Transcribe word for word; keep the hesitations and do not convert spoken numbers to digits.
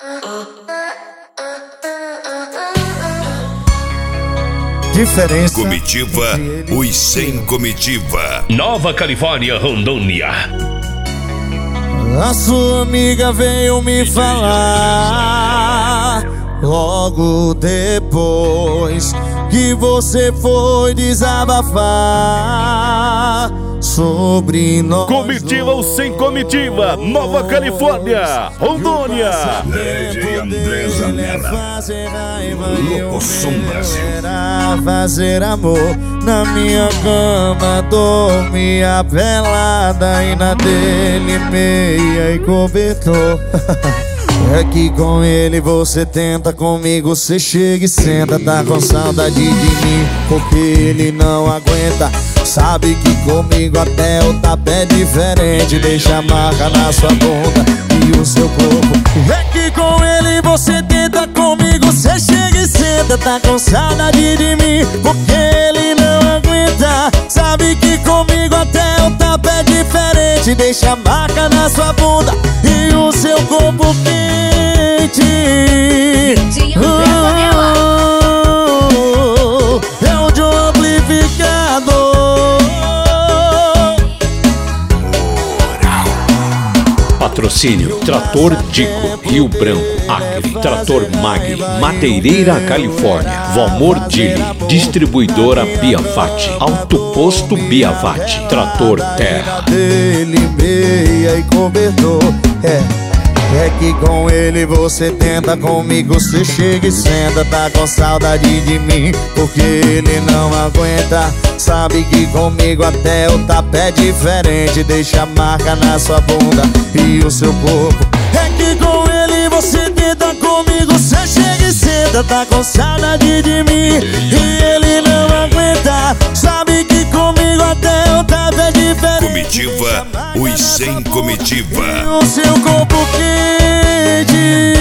Diferença. Comitiva, os sem comitiva. Nova Califórnia, Rondônia. A sua amiga veio me falar logo depois que você foi desabafar sobre nós. Comitiva ou sem comitiva, Nova Califórnia, Rondônia. Lady Andresa Mela, Louco Som Brasil. Fazer amor na minha cama, dormia pelada e na dele meia e cobertor. É que com ele você tenta, comigo você chega e senta. Tá com saudade de mim porque ele não aguenta. Sabe que comigo até o tapa é diferente. Deixa a marca na sua bunda e o seu corpo. É que com ele você tenta, comigo você chega e senta. Tá com saudade de mim porque ele não aguenta. Sabe que comigo até o tapa é diferente. Deixa a marca na sua bunda e o seu corpo quente. Oh, é o de um amplificador. Patrocínio Trator Dico, Rio Branco, Acre, Trator Mag, Mateireira, Califórnia, Valmor Dili, Distribuidora Biafate, Autoposto Biafate, Trator Terra. Dele meia e cobertor. É, é que com ele você tenta, comigo você chega e senta. Tá com saudade de mim porque ele não aguenta. Sabe que comigo até o tapa é diferente. Deixa a marca na sua bunda e o seu corpo. É que com ele você tenta, comigo você chega e senta. Tá com saudade de mim e ele não aguenta. Sabe que comigo até o tapa é diferente. Comitiva, os sem comitiva. E o seu corpo quente.